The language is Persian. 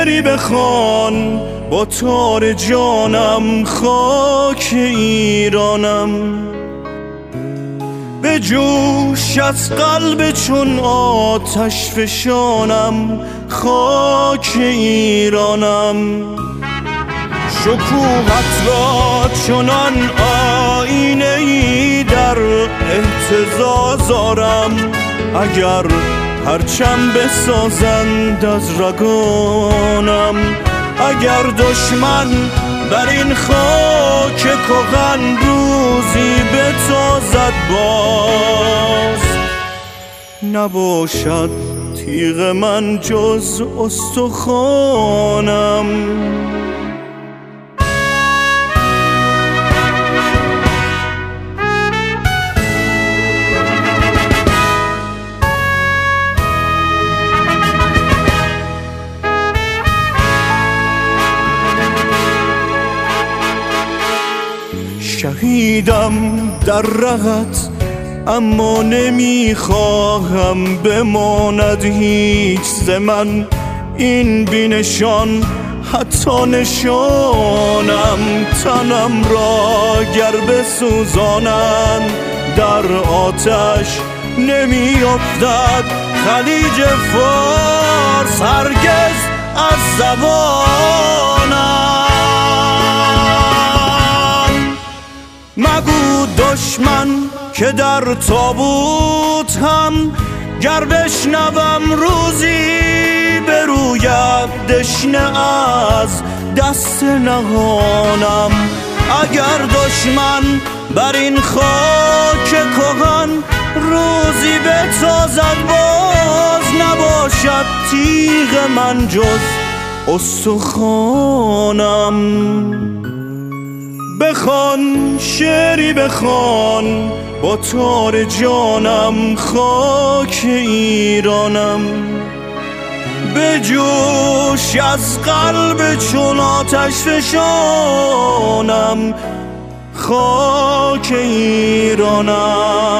شعری بخوان با تار جانم خاک ایرانم. به جوش از قلب چون آتش فشانم خاک ایرانم. شکوهت را چنان آینه ای در اهتزاز آرم، اگر پرچم بسازند از رگانم. اگر دشمن بر این خاک کهن روزی بتازد باز، نباشد تیغ من جز استخوانم. شهیدم در رهت اما نمیخواهم بماند هیچ ز من این بینشان حتی نشانم. تنم را گر بسوزانند در آتش نمیافتد خلیج فارس هرگز از زبانم. مگو دشمن که در تابوت هم گر بشنوم روزی بروید دشنه از دست نهانم. اگر دشمن بر این خاک کهن روزی بتازد باز، نباشد تیغ من جز استخوانم. بخوان شعری بخوان با تار جانم خاک ایرانم. به جوش از قلب چون آتش فشانم خاک ایرانم.